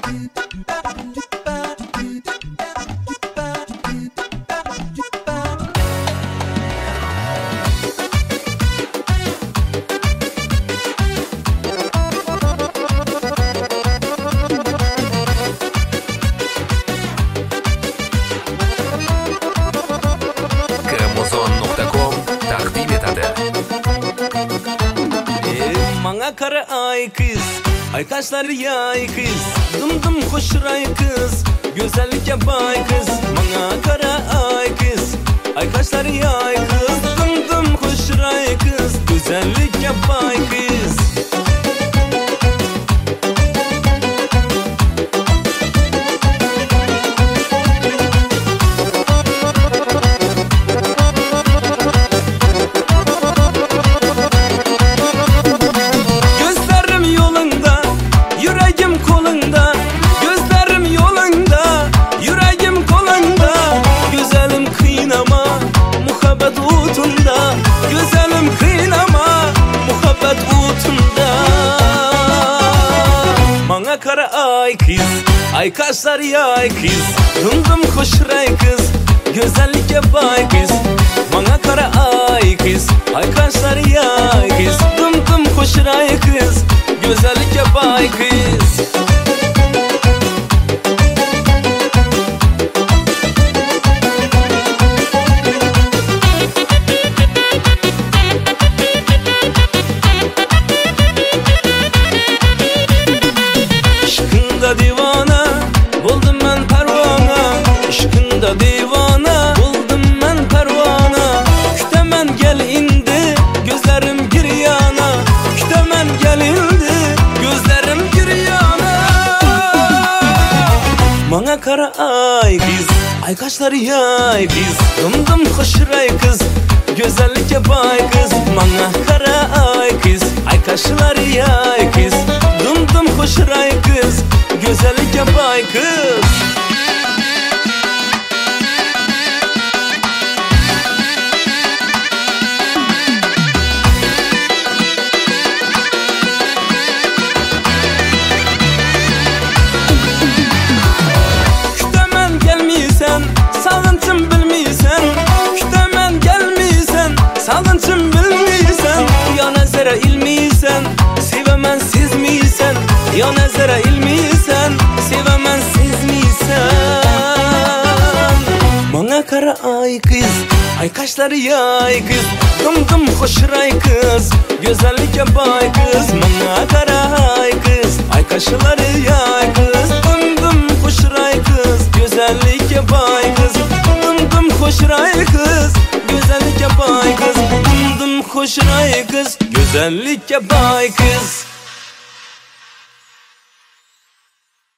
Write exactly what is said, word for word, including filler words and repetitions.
Manga kara ay kız, ay kaşları yay kız, dım dım hoşray kız, güzellik yapay kız. Manga kara ay kız, ay kaşları yay kız, dım dım hoşray kız, güzellik yapay kız. Manga kara ay kız, ay kaşlar yay kız, dım dım hoşray kız, güzellik yapay kız. Manga kara ay kız, ay kaşlar yay kız, dım dım hoşray kız, güzellik yapay kız. Divana buldum ben pervana, aşkında divana buldum ben pervana. Kütemen gel indi, gözlerim giryana, kütemen gel indi, gözlerim giryana. Manga kara ay kız, ay kaşları yay kız, dım dım hoşray kız, güzellik yapay kız. Manga kara ay kız, ay kaşları yay kız, dım dım hoşray kız, güzellik yapay kız. Kütemen gelmiysen, sağınçım bilmiysen, kütemen gelmiysen, sağınçım bilmiysen, ya nezere ilmiysen, sevemen sizmiysen, ya nezere ilmiysen, sevemen sizmiysen. Manga kara ay kız, ay kaşları yay kız, dım dım hoşray kız, güzellik yapay kız. Manga kara ay kız, ay kaşları yay kız, dım dım hoşray kız, güzellik yapay kız. Dım dım hoşray kız, güzellik yapay kız, dım dım hoşray kız, güzellik yapay kız.